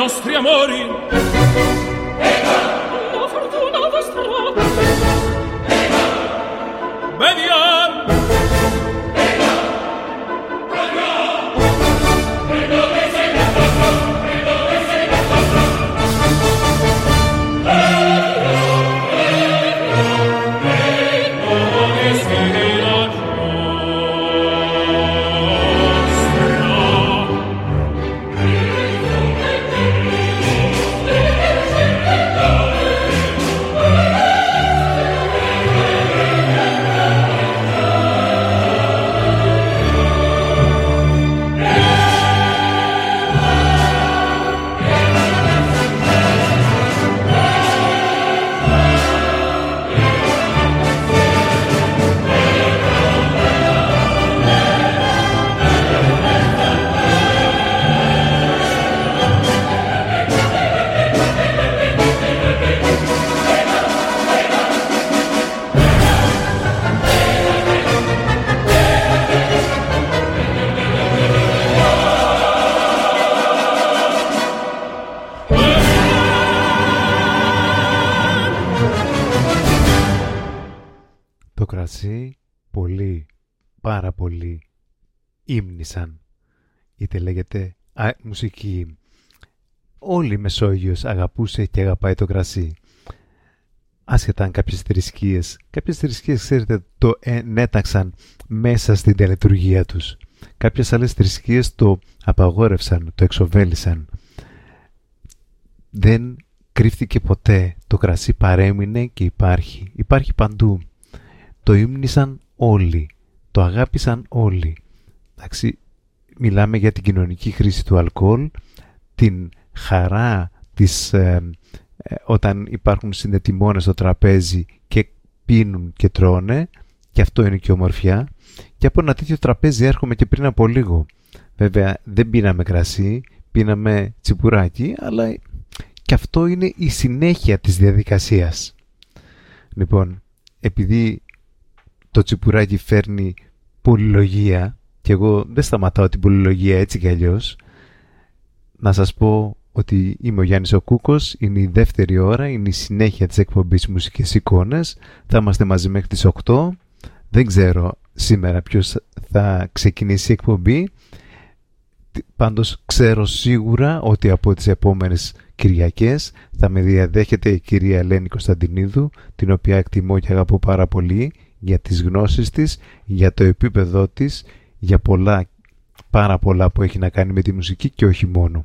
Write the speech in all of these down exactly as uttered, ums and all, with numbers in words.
nostri amori. Ega, la fortuna vostra. Ega, beviam. Ega, beviam. E dove sei nato? E dove sei nato? Πολύ, πάρα πολύ ύμνησαν, είτε λέγεται α, μουσική. Όλη η Μεσόγειος αγαπούσε και αγαπάει το κρασί, άσχετα αν κάποιες θρησκείες κάποιες θρησκείες ξέρετε το ενέταξαν μέσα στην τελετουργία τους, κάποιες άλλες θρησκείες το απαγόρευσαν, το εξοβέλησαν. Δεν κρύφτηκε ποτέ, το κρασί παρέμεινε και υπάρχει, υπάρχει παντού. Το ύμνησαν όλοι, το αγάπησαν όλοι. Εντάξει, μιλάμε για την κοινωνική χρήση του αλκοόλ, την χαρά της, ε, ε, όταν υπάρχουν συνδετημόνες στο τραπέζι και πίνουν και τρώνε, και αυτό είναι και ομορφιά. Και από ένα τέτοιο τραπέζι έρχομαι και πριν από λίγο. Βέβαια δεν πίναμε κρασί, πίναμε τσιπουράκι, αλλά και αυτό είναι η συνέχεια της διαδικασίας. Λοιπόν, επειδή το τσιπουράκι φέρνει πολυλογία και εγώ δεν σταματάω την πολυλογία έτσι κι αλλιώς, να σας πω ότι είμαι ο Γιάννης ο Κούκος, είναι η δεύτερη ώρα, είναι η συνέχεια της εκπομπής Μουσικές Εικόνες, θα είμαστε μαζί μέχρι τις οκτώ. Δεν ξέρω σήμερα ποιος θα ξεκινήσει η εκπομπή, πάντως ξέρω σίγουρα ότι από τις επόμενες Κυριακές θα με διαδέχεται η κυρία Ελένη Κωνσταντινίδου, την οποία εκτιμώ και αγαπώ πάρα πολύ για τις γνώσεις της, για το επίπεδό της, για πολλά, πάρα πολλά που έχει να κάνει με τη μουσική και όχι μόνο.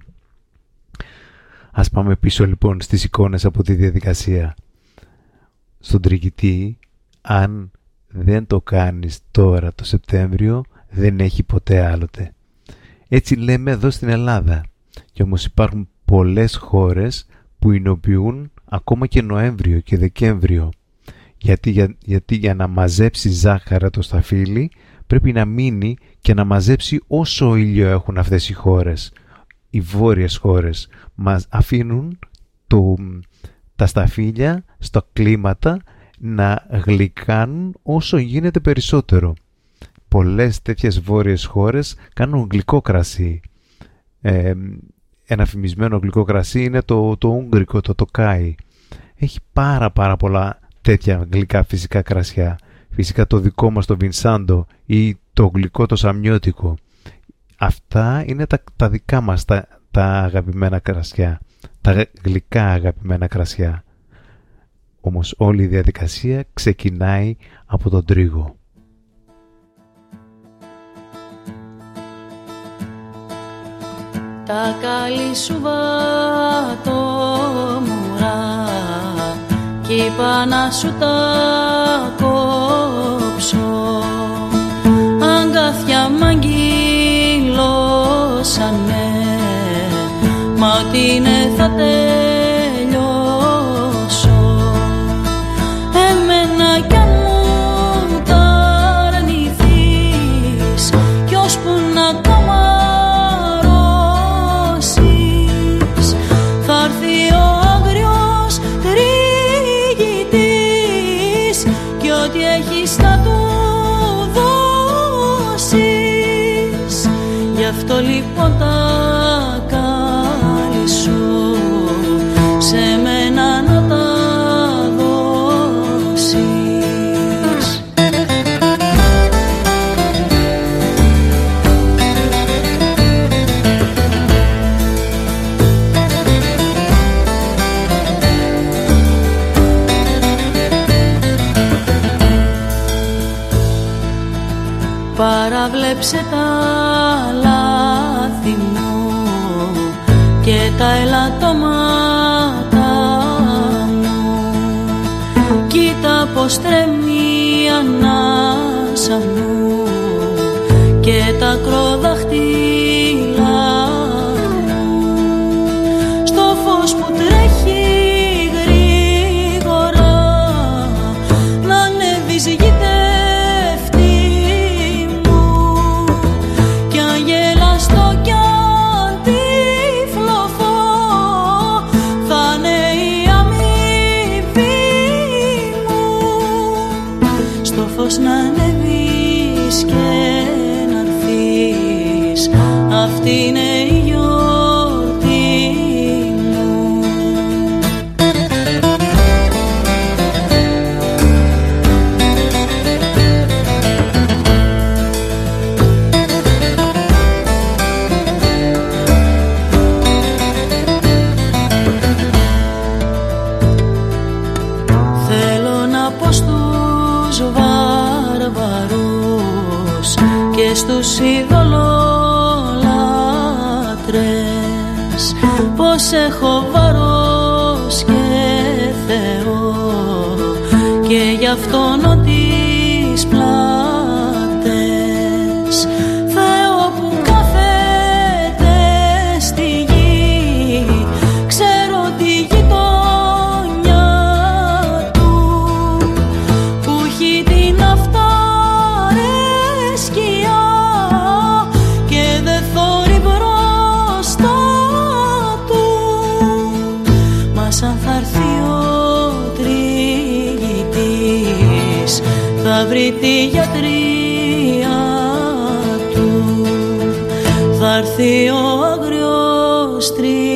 Ας πάμε πίσω λοιπόν στις εικόνες από τη διαδικασία. Στον Τρικητή, αν δεν το κάνεις τώρα το Σεπτέμβριο, δεν έχει ποτέ άλλοτε. Έτσι λέμε εδώ στην Ελλάδα. Και όμως υπάρχουν πολλές χώρες που εινοποιούν ακόμα και Νοέμβριο και Δεκέμβριο. Γιατί για, γιατί για να μαζέψει ζάχαρα το σταφύλι πρέπει να μείνει και να μαζέψει όσο ήλιο έχουν αυτές οι χώρες. Οι βόρειες χώρες μας αφήνουν το, τα σταφύλια στα κλίματα να γλυκάνουν όσο γίνεται περισσότερο. Πολλές τέτοιες βόρειες χώρες κάνουν γλυκό κρασί. Ε, ένα φημισμένο γλυκό κρασί είναι το, το Ούγγρικο, το Τοκάι. Έχει πάρα πάρα πολλά τέτοια γλυκά φυσικά κρασιά. Φυσικά το δικό μας το Βινσάντο ή το γλυκό το Σαμιώτικο. Αυτά είναι τα, τα δικά μας τα, τα αγαπημένα κρασιά. Τα γλυκά αγαπημένα κρασιά. Όμως όλη η διαδικασία ξεκινάει από τον τρίγο. Τα καλή σου βατόμουρα κι είπα να σου τα κόψω, αγκάθια μ' αγγυλώσανε, μα ότι είναι θα τελειώσω. Εμένα κι αν μου τα αρνηθείς κι ώσπου να καμαρώσεις, θα έρθει ο άγριος τριγητής κι ό,τι έχεις θα του δώσεις. Γι' αυτό λοιπόν τα καλή σου σε μένα να τα δώσεις. Παραβλέψε τα λάθη μου και τα ελαττώματα μου. Κοίτα πως τρέμει η ανάσα μου και τα ακροδάχτυλα μου. Στο φως που τρέχει γρήγορα να ανέβεις γητεύτη μου κι αγελαστό κι αντίφλοφο θα είναι η αμοιβή μου. Στο φως να ανέβεις και να έρθεις, αυτή είναι η γιορτή μου. Θέλω να πω στους βάρβαρους και στους ειδωλολάτρες πως έχω βάρος και Θεό και γι' αυτό νο τις πλάτες. Θεό που κάθεται στη γη, ξέρω τη γειτονιά του που έχει την αυταρέσκεια και δεν θωρεί μπροστά του. Μα σαν θα έρθει ο τριγητής θα βρει τη γιατρία του. Θα έρθει ο άγριος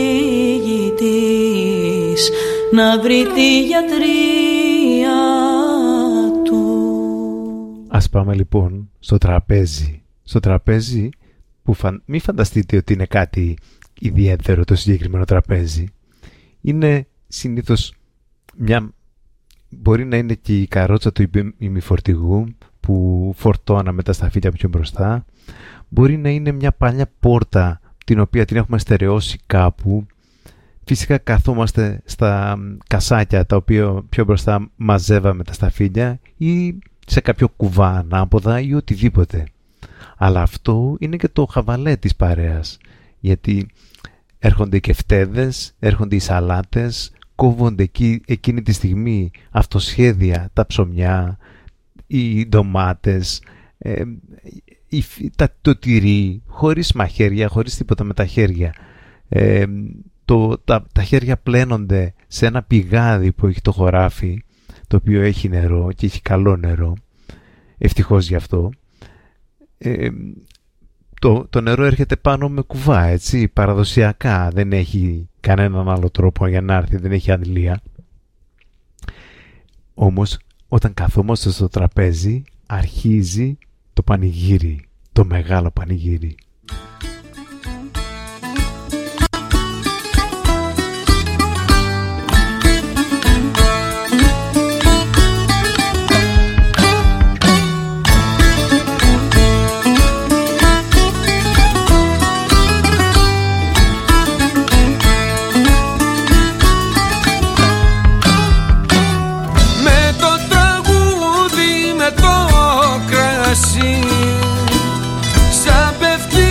τριγητής να βρει τη γιατρία του. Ας πάμε λοιπόν στο τραπέζι. Στο τραπέζι που φαν... μην φανταστείτε ότι είναι κάτι ιδιαίτερο το συγκεκριμένο τραπέζι. Είναι συνήθως μια... μπορεί να είναι και η καρότσα του ημιφορτηγού που φορτώναμε τα σταφύλια πιο μπροστά. Μπορεί να είναι μια παλιά πόρτα την οποία την έχουμε στερεώσει κάπου. Φυσικά καθόμαστε στα κασάκια τα οποία πιο μπροστά μαζεύαμε τα σταφύλια ή σε κάποιο κουβά ανάποδα ή οτιδήποτε. Αλλά αυτό είναι και το χαβαλέ της παρέας, γιατί έρχονται οι κεφτέδες, έρχονται οι σαλάτες, κόβονται εκεί, εκείνη τη στιγμή αυτοσχέδια τα ψωμιά, οι ντομάτες, ε, η, τα, το τυρί, χωρίς μαχαίρια, χωρίς τίποτα με τα χέρια. Ε, το, τα, τα χέρια πλένονται σε ένα πηγάδι που έχει το χωράφι, το οποίο έχει νερό και έχει καλό νερό, ευτυχώς γι' αυτό. Ε, το, το νερό έρχεται πάνω με κουβά, έτσι, παραδοσιακά, δεν έχει κανέναν άλλο τρόπο για να έρθει, δεν έχει αντλία. Όμως όταν καθόμαστε στο τραπέζι αρχίζει το πανηγύρι, το μεγάλο πανηγύρι. Σαν πέφτει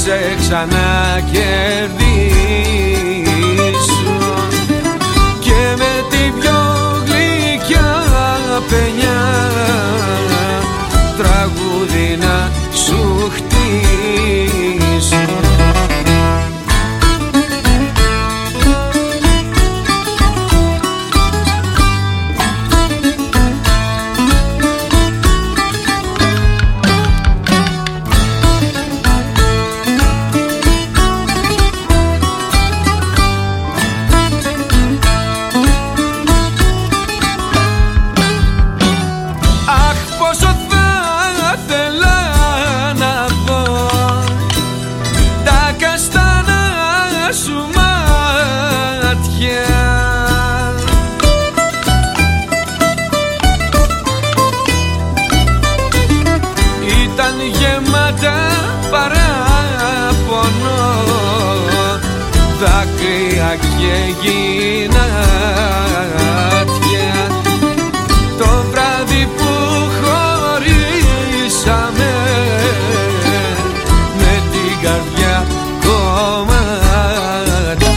σε ξανακερδίσω και με την πιο γλυκιά παινιά τραγούδι να σου χτίσω. Δάκρυα και γυνάτια το βράδυ που χωρίσαμε με την καρδιά κομμάτια.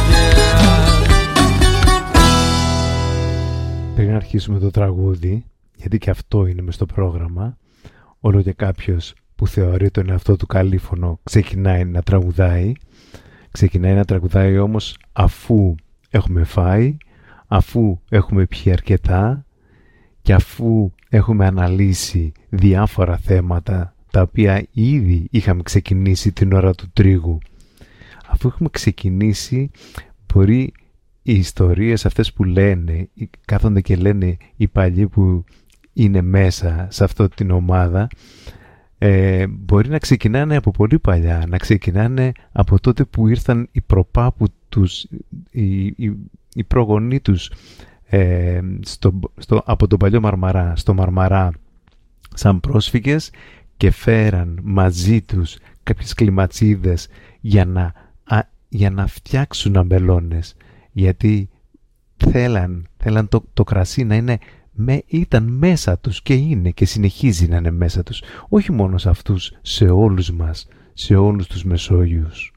Πριν αρχίσουμε το τραγούδι, γιατί και αυτό είναι μες στο πρόγραμμα, όλο και κάποιος που θεωρεί τον εαυτό του καλήφωνο ξεκινάει να τραγουδάει. Ξεκινάει να τραγουδάει όμως αφού έχουμε φάει, αφού έχουμε πιει αρκετά και αφού έχουμε αναλύσει διάφορα θέματα τα οποία ήδη είχαμε ξεκινήσει την ώρα του τρίγου. Αφού έχουμε ξεκινήσει, μπορεί οι ιστορίες αυτές που λένε, κάθονται και λένε οι παλιοί που είναι μέσα σε αυτή την ομάδα, Ε, μπορεί να ξεκινάνε από πολύ παλιά, να ξεκινάνε από τότε που ήρθαν οι προπάπου τους, οι, οι, οι προγονείς τους ε, στο, στο, από τον παλιό Μαρμαρά, στο Μαρμαρά σαν πρόσφυγες και φέραν μαζί τους κάποιες κλιματσίδες για να, α, για να φτιάξουν αμπελώνες, γιατί θέλαν, θέλαν το, το κρασί να είναι Με, ήταν μέσα τους και είναι και συνεχίζει να είναι μέσα τους, όχι μόνο σε αυτούς, σε όλους μας, σε όλους τους Μεσόγειους.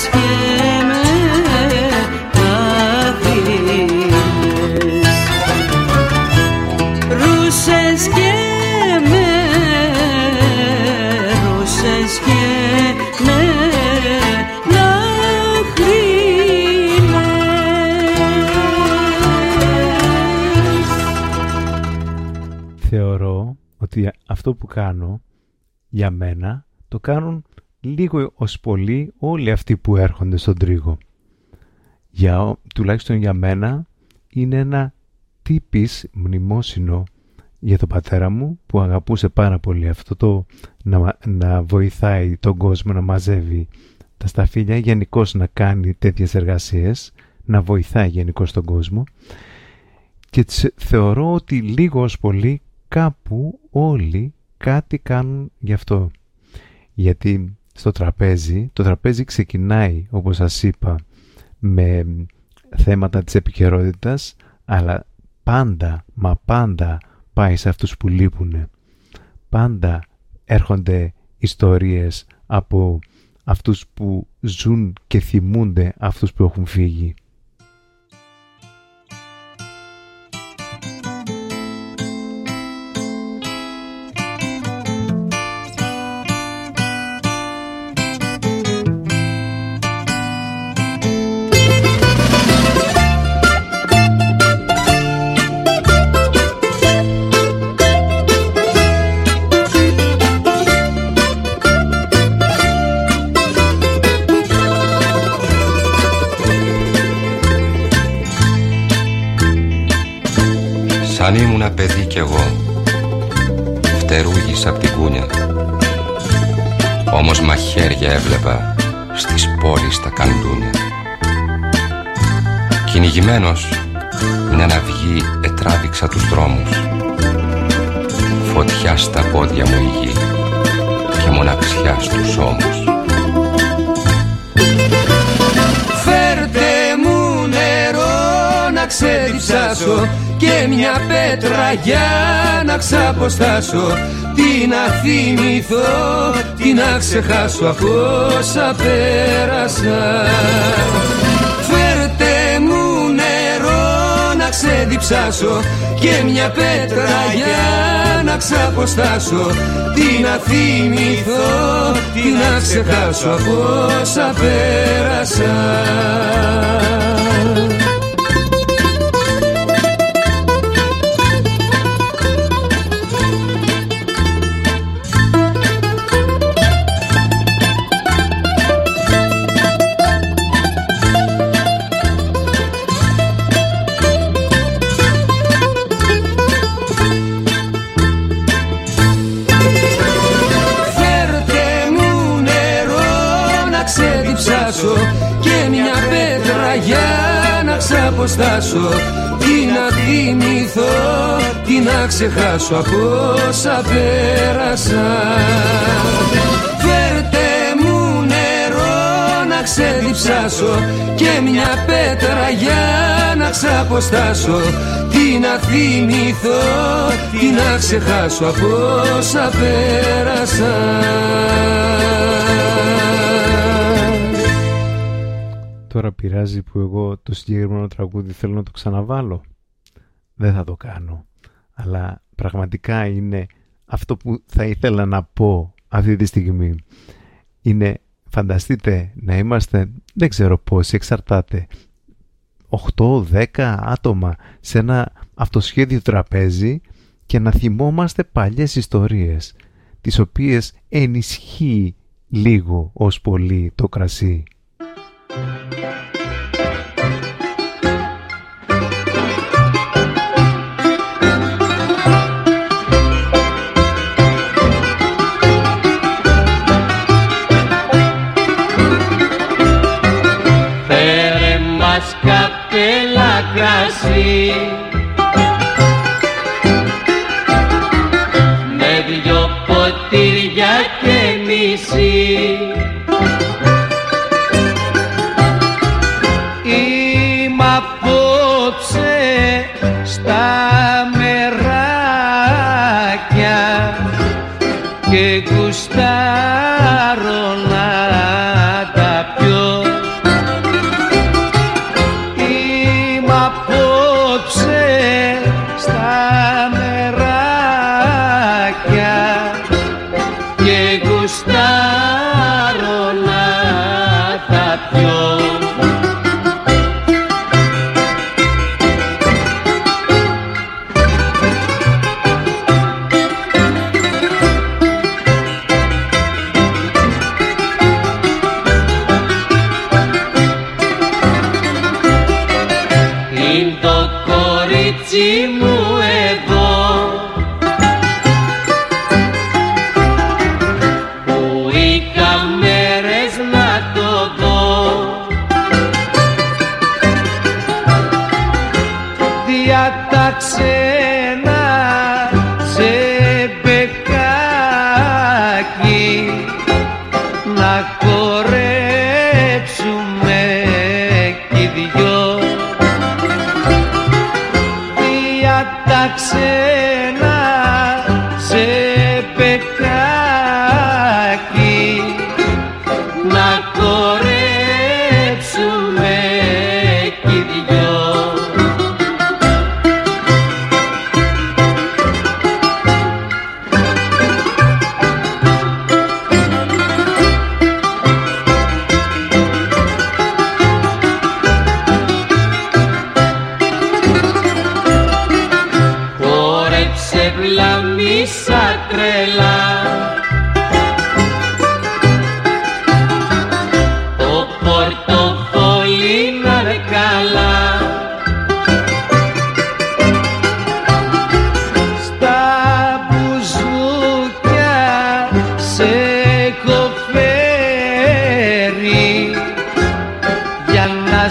και με λαχρίνες, ρούσες και με, ρούσες και με λαχρίνες. Θεωρώ ότι αυτό που κάνω για μένα το κάνουν λίγο ως πολύ όλοι αυτοί που έρχονται στον τρίγο. Για, τουλάχιστον για μένα είναι ένα τύπης μνημόσυνο για τον πατέρα μου που αγαπούσε πάρα πολύ αυτό το να, να βοηθάει τον κόσμο να μαζεύει τα σταφύλια, γενικώς να κάνει τέτοιες εργασίες, να βοηθάει γενικώς τον κόσμο, και θεωρώ ότι λίγο ως πολύ κάπου όλοι κάτι κάνουν γι' αυτό. Γιατί στο τραπέζι, το τραπέζι ξεκινάει, όπως σας είπα, με θέματα της επικαιρότητας, αλλά πάντα, μα πάντα πάει σε αυτούς που λείπουνε. Πάντα έρχονται ιστορίες από αυτούς που ζουν και θυμούνται αυτούς που έχουν φύγει. Αν ήμουνα παιδί κι εγώ, φτερούγησα απ' την κούνια, όμως μαχαίρια έβλεπα στις πόλεις τα καντούνια. Κυνηγημένος μια ναυγή ετράβηξα τους δρόμους, φωτιά στα πόδια μου η γη και μοναξιά στους ώμους. Φέρτε μου νερό να ξεδιψάσω και μια πέτρα για να ξαποστάσω, τι να θυμηθώ, τι να ξεχάσω από όσα πέρασα. Φέρτε μου νερό να ξεδιψάσω και μια πέτρα για να ξαποστάσω, τι να θυμηθώ, τι να ξεχάσω από όσα πέρασα. Και μια πέτρα για να ξαποστάσω, τι να θυμηθώ, τι να ξεχάσω από όσα πέρασα. Φέρτε μου νερό να ξεδιψάσω και μια πέτρα για να ξαποστάσω, τι να θυμηθώ, τι να ξεχάσω από όσα πέρασα. Τώρα πειράζει που εγώ το συγκεκριμένο τραγούδι θέλω να το ξαναβάλω? Δεν θα το κάνω. Αλλά πραγματικά είναι αυτό που θα ήθελα να πω αυτή τη στιγμή. Είναι, φανταστείτε να είμαστε, δεν ξέρω πόσοι, εξαρτάται, οκτώ δέκα άτομα σε ένα αυτοσχέδιο τραπέζι και να θυμόμαστε παλιές ιστορίες, τις οποίες ενισχύει λίγο ως πολύ το κρασί. Φέρε μας καπέλα κρασί με δυο ποτήρια και μισή. Είμαι απόψε στα μεράκια και γουστάρω να τα πιω.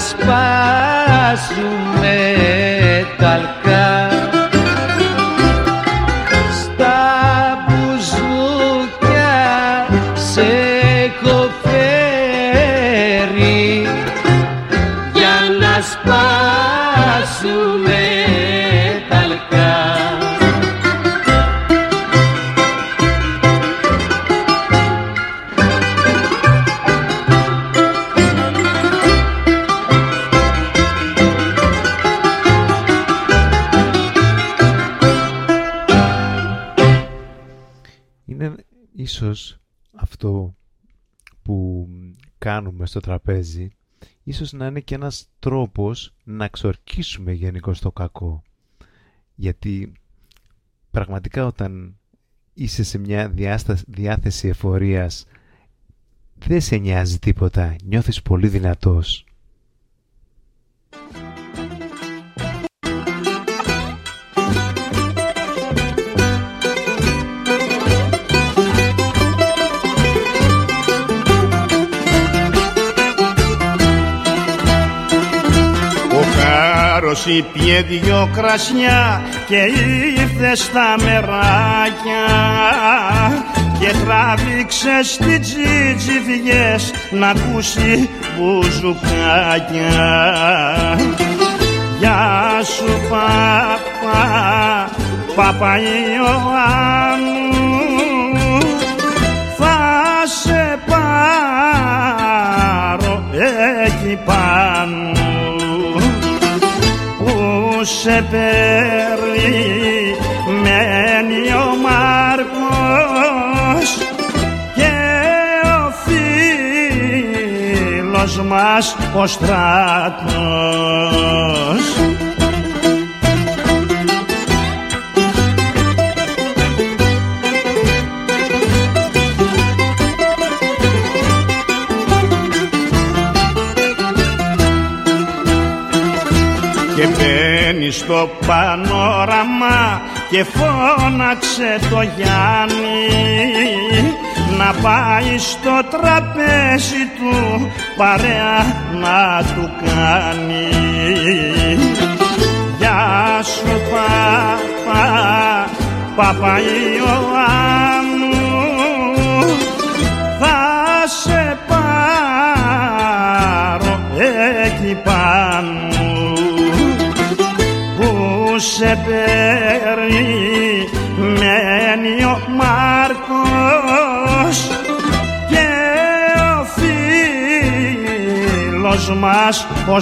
σπάσουμε τα αλκά. Στα μπουζούκια σε έχω φέρει για να σπάσουμε τα αλκά. Ίσως αυτό που κάνουμε στο τραπέζι ίσως να είναι και ένας τρόπος να ξορκίσουμε γενικώς το κακό. Γιατί πραγματικά όταν είσαι σε μια διάσταση, διάθεση εφορίας δεν σε νοιάζει τίποτα, νιώθεις πολύ δυνατός. Ήπιε δυο κρασιά και ήρθε στα μεράκια και τράβηξε στη τζιτζιβιές να ακούσει μπουζουκάκια. Γεια σου παπα, παπα Ιωάννου, θα σε πάρω εκεί πάνω. Σε περιμένει ο Μάρκος και ο φίλος μας ο Στράτος. Και μπαίνει στο πανόραμα και φώναξε το Γιάννη να πάει στο τραπέζι του παρέα να του κάνει. Γεια σου παπα, παπα Ιωάννου, θα σε πάρω εκεί πάνω. Σε περιμένει ο Μάρκος και ο φίλος μας ο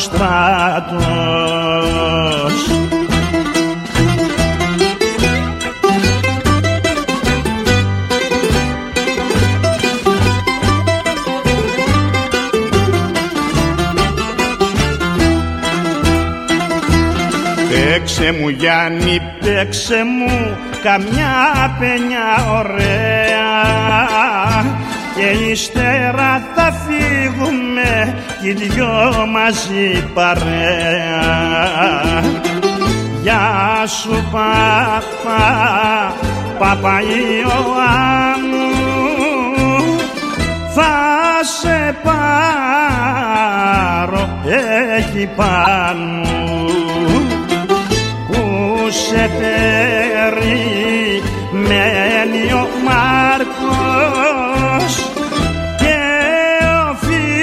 Στράτος. Παίξε μου Γιάννη, παίξε μου καμιά παινιά ωραία και ύστερα θα φύγουμε κι οι δυο μαζί παρέα. Γεια σου παπα, παπα Ιωάννου, θα σε πάρω εκεί πάνω. Σε περιμένει ο Μάρκος και ο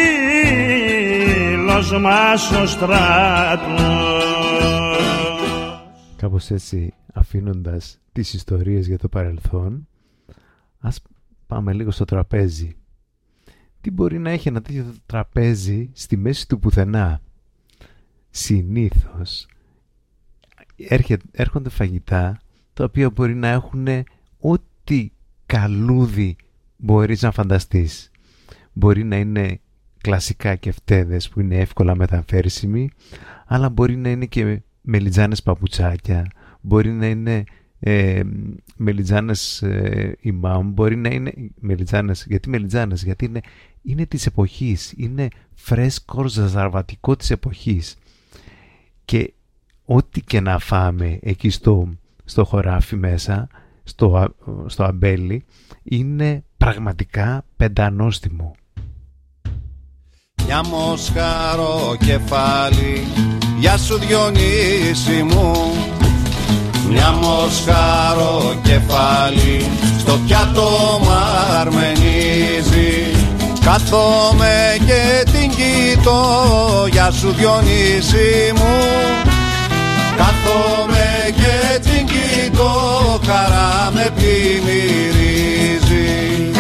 φίλος μας ο Στράτος. Κάπως έτσι, αφήνοντας τις ιστορίες για το παρελθόν, ας πάμε λίγο στο τραπέζι. Τι μπορεί να έχει ένα τέτοιο τραπέζι στη μέση του πουθενά? Συνήθως έρχονται φαγητά τα οποία μπορεί να έχουν ό,τι καλούδι μπορείς να φανταστείς. Μπορεί να είναι κλασικά κεφτέδες που είναι εύκολα μεταφέρσιμοι, αλλά μπορεί να είναι και μελιτζάνες παπουτσάκια, μπορεί να είναι ε, μελιτζάνες ε, ημάμ, μπορεί να είναι μελιτζάνες. Γιατί μελιτζάνες? Γιατί είναι, είναι της εποχής, είναι φρέσκο ζαρβατικό της εποχής. Και ό,τι και να φάμε εκεί στο, στο χωράφι μέσα, στο, στο αμπέλι, είναι πραγματικά πεντανόστιμο. Μια μοσχάρο κεφάλι, γεια σου Διονύση μου. Μια μοσχάρο κεφάλι, στο πιάτο μαρμενίζει. Κάθομαι και την κοιτώ, γεια σου Διονύση μου. Κάθομαι και την κοιτώ, χαρά με πλημμυρίζει.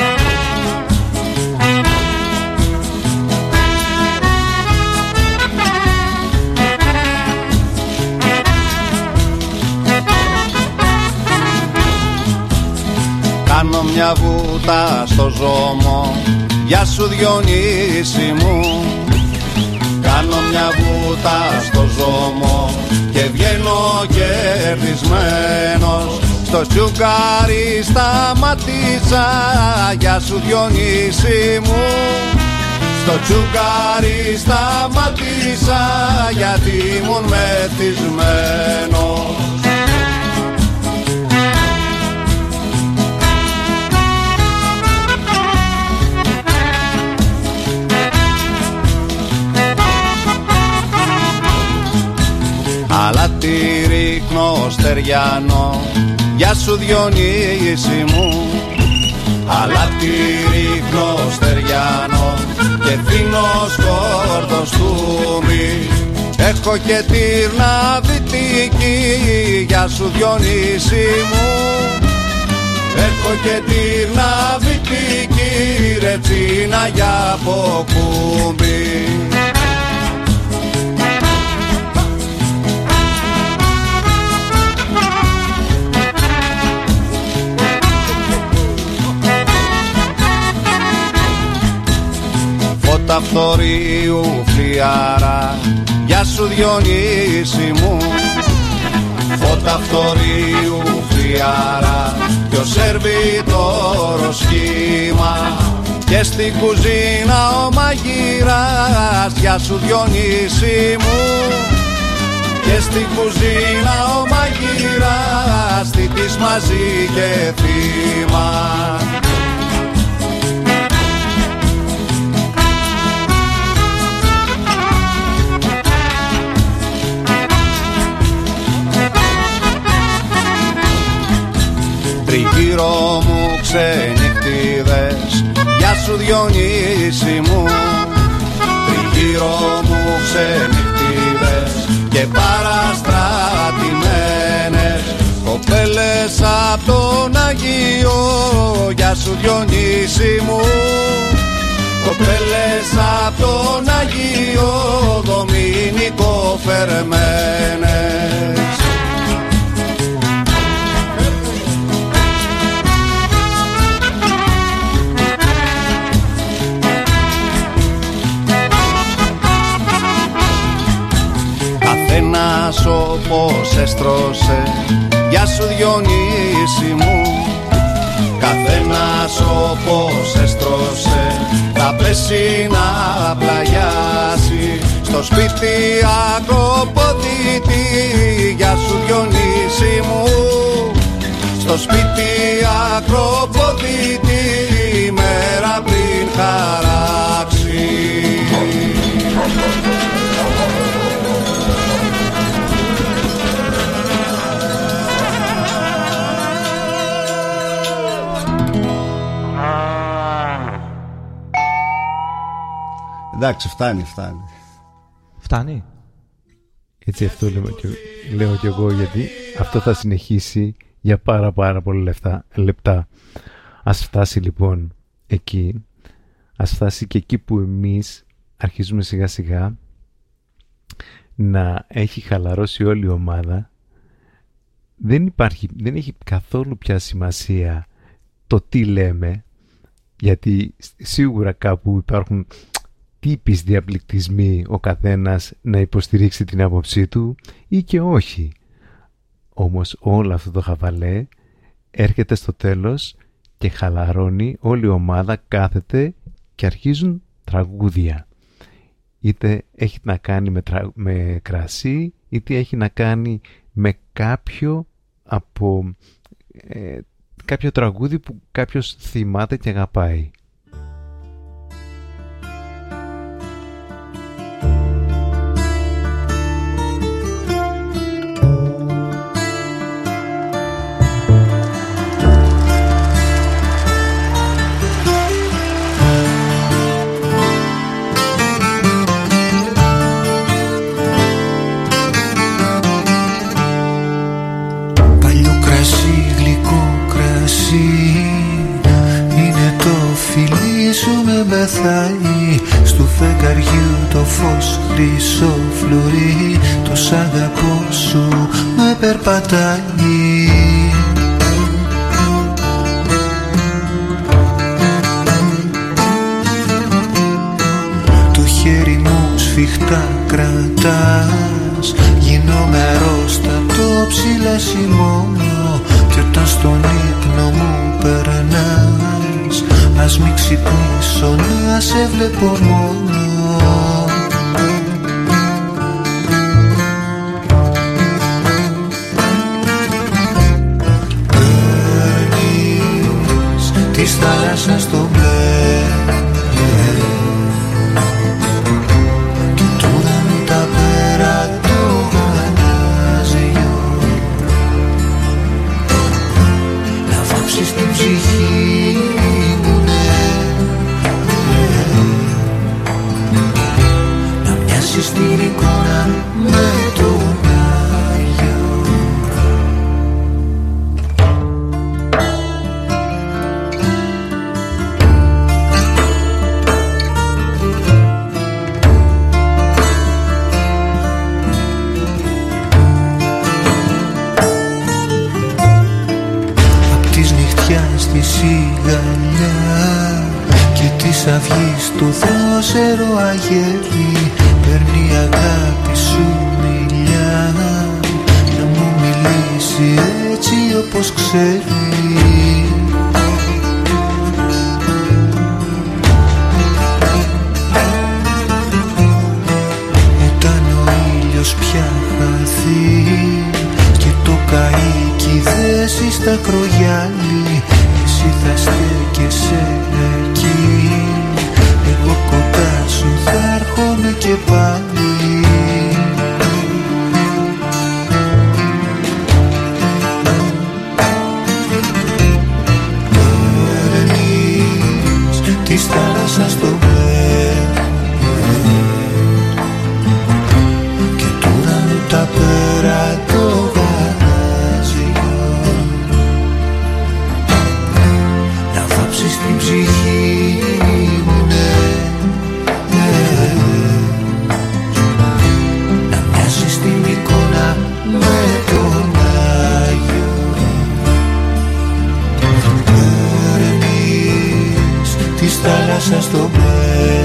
Κάνω μια βούτα στο ζώμο, γεια σου Διονύση μου. Κάνω μια βούτα στο ζώμο και βγαίνω κερδισμένος. Στο τσουκάρι σταματήσα, γεια σου Διονύση μου. Στο τσουκάρι σταματήσα, γιατί ήμουν μεθυσμένος. Αλλά τη ρίχνω στεριάνο, γεια σου Διονύση μου. Αλλά τη ρίχνω στεριάνο και δίνω σκόρδο στούμι. Έχω και τύρνα δυτική, γεια σου Διονύση μου. Έχω και τύρνα δυτική, ρετσίνα για ποκούμπι. Φώτα φθορείου φλιάρα, γεια σου Διονύση μου. Φώτα φθορείου φλιάρα κι ο σερβιτόρος σχήμα. Και στην κουζίνα ο μαγειράς, γεια σου Διονύση μου. Και στην κουζίνα ο μαγειράς, τι της μαζί και θύμα. Τριγύρω μου ξενυχτίδες, γεια σου Διονύση μου. Τριγύρω μου ξενυχτίδες και παραστρατημένες κοπέλες απ' τον Αγίο, γεια σου Διονύση μου. Κοπέλες απ' τον Αγίο, Δομήνικο φερμένες. Καθένας όπως έστρωσε, γεια σου Διονύση μου. Καθένας όπως έστρωσε, θα πέσει να πλαγιάσει. Στο σπίτι ακροποδίτη, γεια σου Διονύση μου. Στο σπίτι ακροποδίτη, μέρα πριν χαράξει. Εντάξει, φτάνει, φτάνει. Φτάνει. Έτσι αυτό λέω και, λέω και εγώ, γιατί αυτό θα συνεχίσει για πάρα πάρα πολλά λεπτά, λεπτά. Ας φτάσει λοιπόν εκεί. Ας φτάσει και εκεί που εμείς αρχίζουμε σιγά σιγά να έχει χαλαρώσει όλη η ομάδα. Δεν υπάρχει, δεν έχει καθόλου πια σημασία το τι λέμε, γιατί σίγουρα κάπου υπάρχουν τύπης διαπληκτισμοί, ο καθένας να υποστηρίξει την άποψή του ή και όχι. Όμως όλο αυτό το χαβαλέ έρχεται στο τέλος και χαλαρώνει, όλη η ομάδα κάθεται και αρχίζουν τραγούδια. Είτε έχει να κάνει με, τρα... με κρασί, είτε έχει να κάνει με κάποιο από ε, κάποιο τραγούδι που κάποιος θυμάται και αγαπάει. φως χρυσόφλουρη, το σ' αγαπώ σου με περπατάει. Το χέρι μου σφιχτά κρατάς, γίνομαι αρρώστατο ψηλασιμόνο, κι όταν στον ύπνο μου περνάς, ας μη ξυπνήσω να σε βλέπω μόνο. Παίρνεις της θάλασσας το μπλε, κι τούδα μου τα πέρα το γαλάζιο, να βάψεις την ψυχή μου, ναι, να μοιάσεις την εικόνα με τον Άγιο. Στη σιγαλιά και της αυγής το δρόσερο αγέρι, παίρνει η αγάπη σου μιλιά, να μου μιλήσει έτσι όπως ξέρει. Όταν ο ήλιος πια χαθεί και το καΐκι δέσει στα κρογιάλι, εσύ θα στέκεσαι εκεί, εγώ κοντά σου θα έρχομαι και πάλι. Παίρνεις της θάλασσας το μπλε, και του ουρανού τα πέρα το γαλάζιο, να βάψεις την ψυχή μου, ναι, ναι, να μοιάσεις την εικόνα με τον Άγιο. Παίρνεις της θάλασσας το μπλε,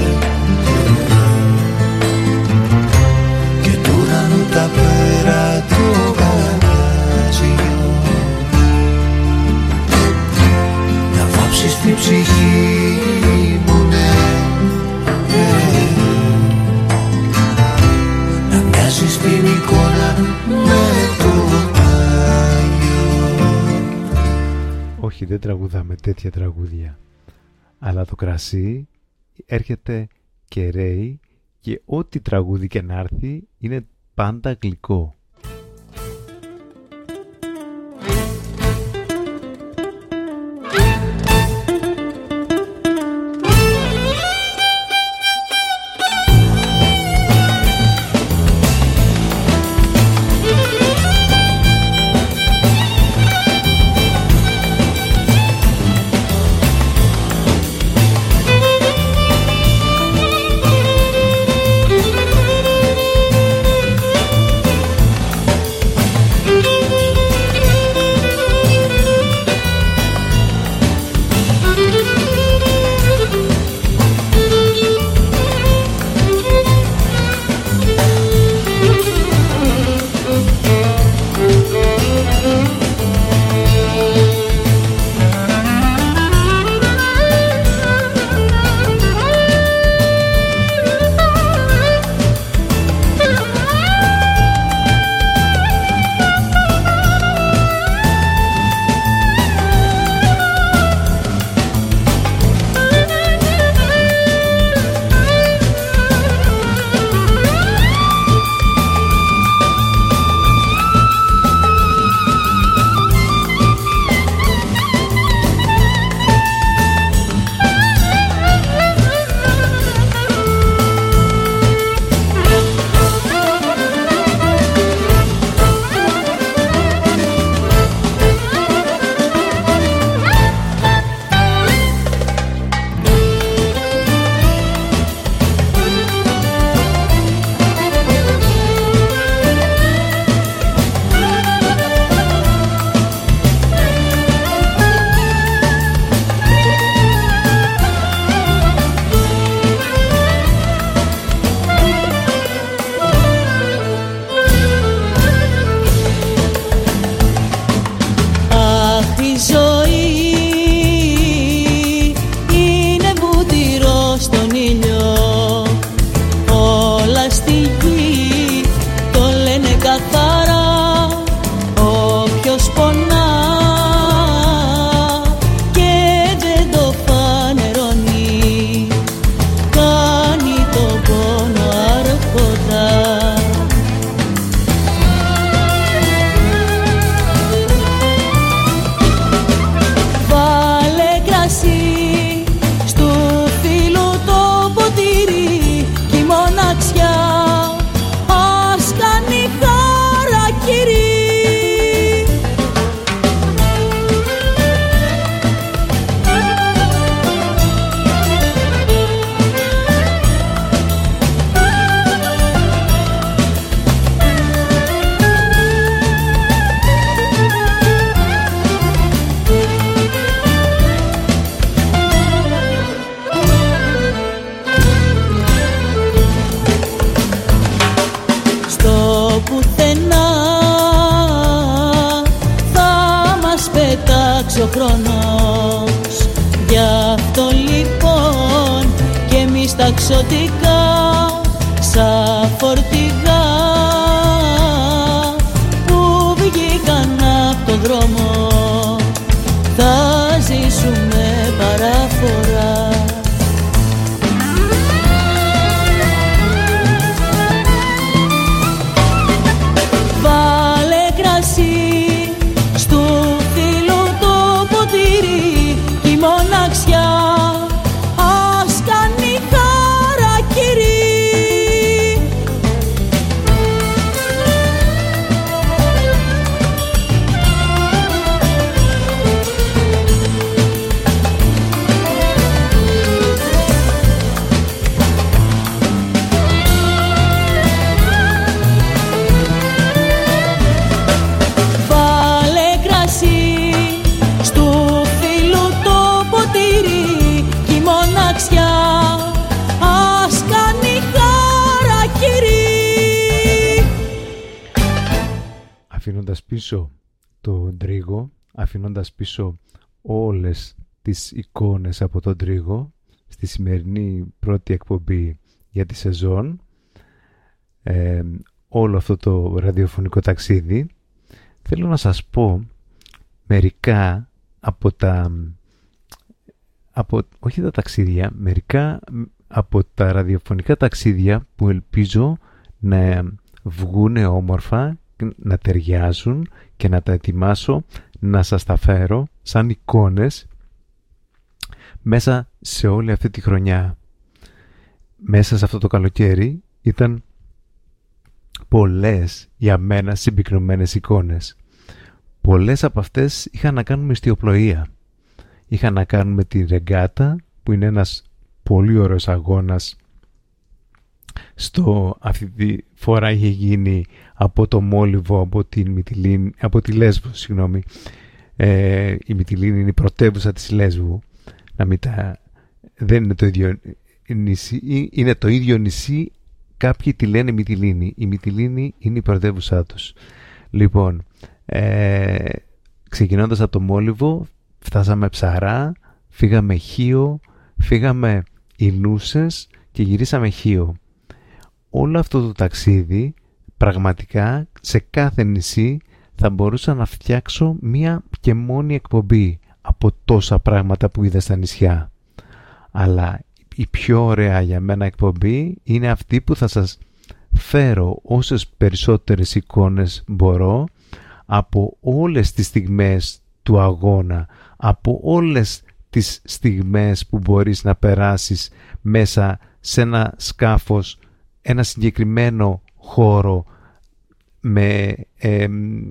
και του ουρανού τα πέρα το γαλάζιο, να βάψεις την ψυχή μου, ναι, ναι, να μοιάζεις την εικόνα με τον Άγιο. Όχι, δεν τραγουδάμε τέτοια τραγούδια, αλλά το κρασί έρχεται και ρέει, και ό,τι τραγούδι και να έρθει είναι πάντα γλυκό. χρόνος. Γι' αυτό λοιπόν και εμείς τα ξωτικά σαν φορτηγά που βγήκαν απ' τον δρόμο θα ζήσουμε παράφορα. Βάλε κρασί στου φίλου το ποτήρι κι η μοναξιά ας κάνει χαρακίρι. Αφήνοντας πίσω τον τρίγο, αφήνοντας πίσω όλες τις εικόνες από τον τρίγο στη σημερινή πρώτη εκπομπή για τη σεζόν, ε, όλο αυτό το ραδιοφωνικό ταξίδι, θέλω να σας πω μερικά από τα από, όχι τα ταξίδια, μερικά από τα ραδιοφωνικά ταξίδια που ελπίζω να βγούνε όμορφα, να ταιριάζουν και να τα ετοιμάσω να σας τα φέρω σαν εικόνες μέσα σε όλη αυτή τη χρονιά. Μέσα σε αυτό το καλοκαίρι ήταν πολλές για μένα συμπυκνωμένες εικόνες. Πολλές από αυτές είχαν να κάνουν με ιστιοπλοεία. Είχαν να κάνουν με τη ρεγκάτα, που είναι ένας πολύ ωραίος αγώνας. Στο, αυτή τη φορά είχε γίνει από το Μόλιβο, από, την Μυτιλήνη, από τη Λέσβο, συγγνώμη. Ε, η Μυτιλήνη είναι η πρωτεύουσα της Λέσβου. Να μην τα, δεν είναι το ίδιο νησί, είναι το ίδιο νησί, κάποιοι τη λένε Μυτιλήνη. Η Μυτιλήνη είναι η πρωτεύουσά τους. Λοιπόν, ε, ξεκινώντας από το Μόλιβο, φτάσαμε Ψαρά, φύγαμε Χίο, φύγαμε Ινούσες και γυρίσαμε Χίο. Όλο αυτό το ταξίδι, πραγματικά, σε κάθε νησί θα μπορούσα να φτιάξω μία και μόνη εκπομπή από τόσα πράγματα που είδα στα νησιά. Αλλά η πιο ωραία για μένα εκπομπή είναι αυτή που θα σας φέρω όσες περισσότερες εικόνες μπορώ από όλες τις στιγμές του αγώνα, από όλες τις στιγμές που μπορείς να περάσεις μέσα σε ένα σκάφος, ένα συγκεκριμένο χώρο με ε,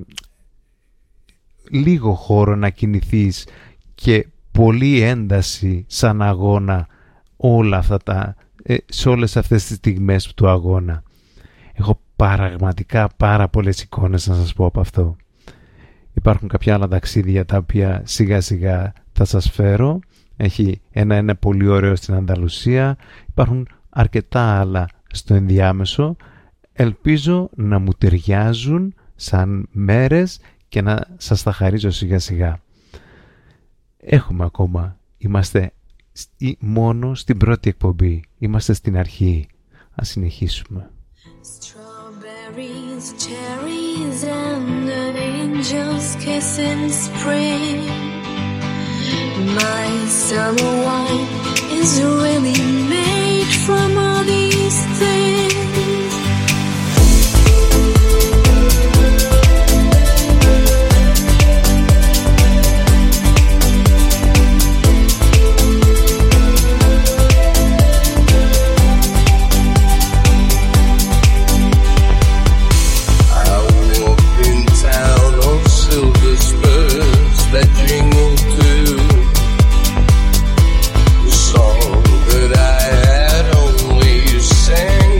λίγο χώρο να κινηθείς και πολύ ένταση σαν αγώνα όλα αυτά τα, ε, σε όλες αυτές τις στιγμές του αγώνα. Έχω πραγματικά πάρα πολλές εικόνες να σας πω από αυτό. Υπάρχουν κάποια άλλα ταξίδια τα οποία σιγά σιγά θα σας φέρω. Έχει ένα, ένα πολύ ωραίο στην Ανταλουσία. Υπάρχουν αρκετά άλλα στο ενδιάμεσο. Ελπίζω να μου ταιριάζουν σαν μέρες και να σας τα χαρίζω σιγά σιγά. Έχουμε ακόμα, είμαστε μόνο στην πρώτη εκπομπή, είμαστε στην αρχή. Ας συνεχίσουμε. Strawberries, cherries and an angel's kiss in spring. My summer wine is really made from all these things. That jingle too, the song that I had only sang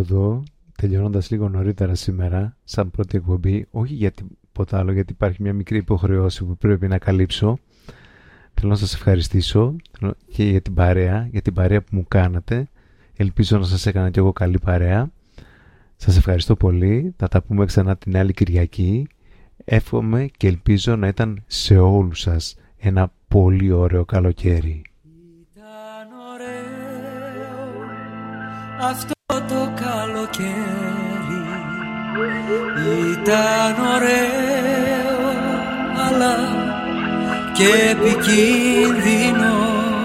εδώ, τελειώνοντας λίγο νωρίτερα σήμερα, σαν πρώτη εκπομπή, όχι για τίποτα άλλο, γιατί υπάρχει μια μικρή υποχρεώση που πρέπει να καλύψω. Θέλω να σας ευχαριστήσω και για την παρέα, για την παρέα που μου κάνατε. Ελπίζω να σας έκανα κι εγώ καλή παρέα. Σας ευχαριστώ πολύ. Θα τα πούμε ξανά την άλλη Κυριακή. Εύχομαι και ελπίζω να ήταν σε όλους σας ένα πολύ ωραίο καλοκαίρι. Ήταν ωραίο αυτό το καλοκαίρι. Ήταν ωραίο αλλά και επικίνδυνο.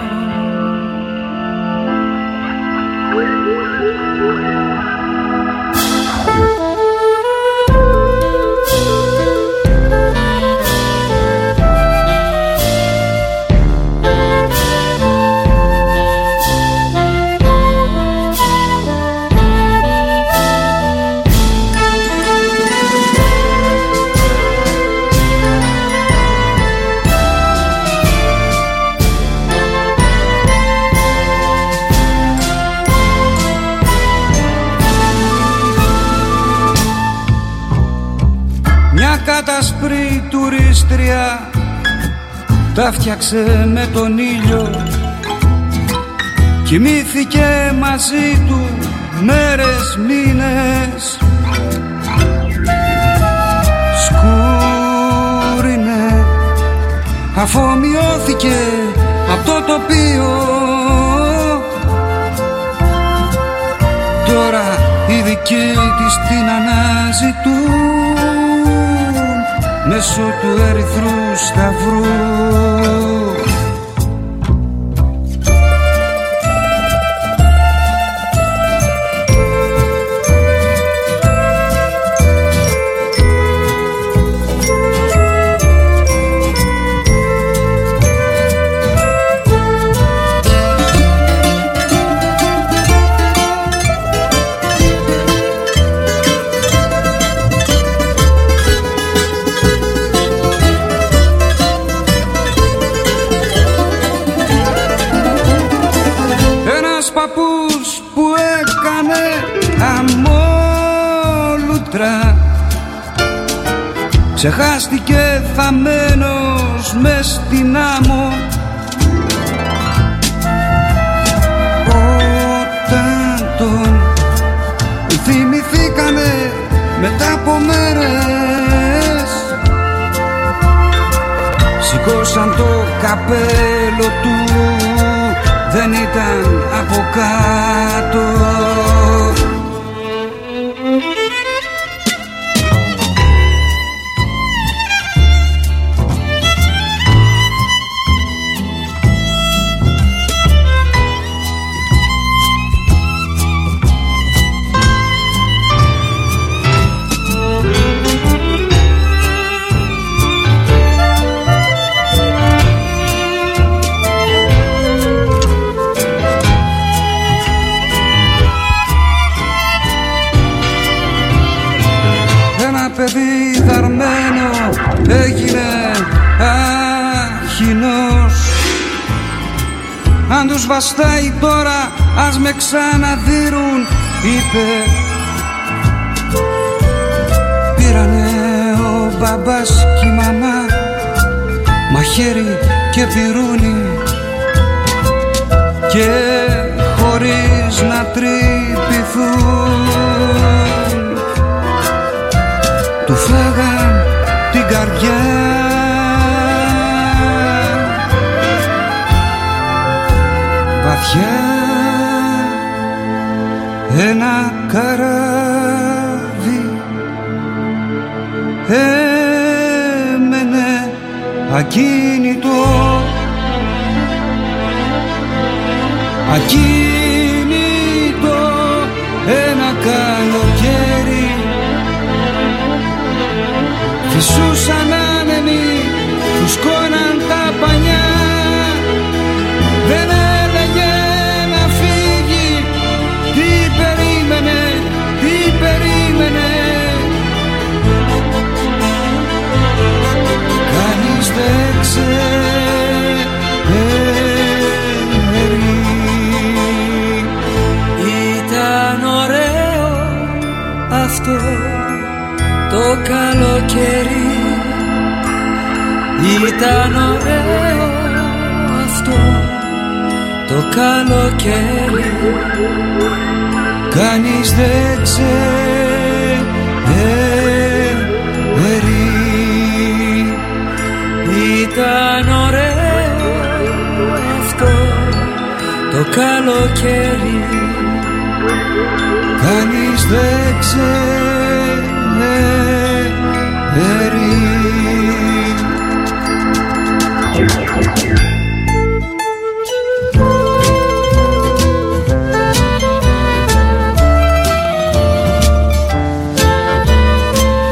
Κατασπρή τουρίστρια τα φτιάξε με τον ήλιο, κοιμήθηκε μαζί του μέρες, μήνες. Σκούρινε, αφομοιώθηκε από το τοπίο. Τώρα οι δικοί της την αναζητούν μέσω του ερυθρού σταυρού. Ξεχάστηκε θαμμένος μες στην άμμο. Όταν τον θυμηθήκανε μετά από μέρες, σηκώσαν το καπέλο του, δεν ήταν από κάτω. Παιδί δαρμένο έγινε άχινος. Αν τους βαστάει τώρα ας με ξαναδύρουν, είπε. Πήρανε ο μπαμπάς και η μαμά μαχαίρι και πυρούνι και χωρίς να τρυπηθούν του φάγαν την καρδιά. Βαθιά ένα καράβι έμενε ακίνητο, ακίνητο ένα καλοκαίρι. Φυσούσαν άνεμοι, φουσκώναν τα πανιά. Δεν έλεγε να φύγει, τι περίμενε, τι περίμενε. Κανείς δεν ξέρει. Ήταν ωραίο το καλοκαίρι. Ήταν ωραίο αυτό το καλοκαίρι. Κανείς δεν ξέρει. Ήταν ωραίο αυτό το καλοκαίρι. Κανείς δεν ξέρει.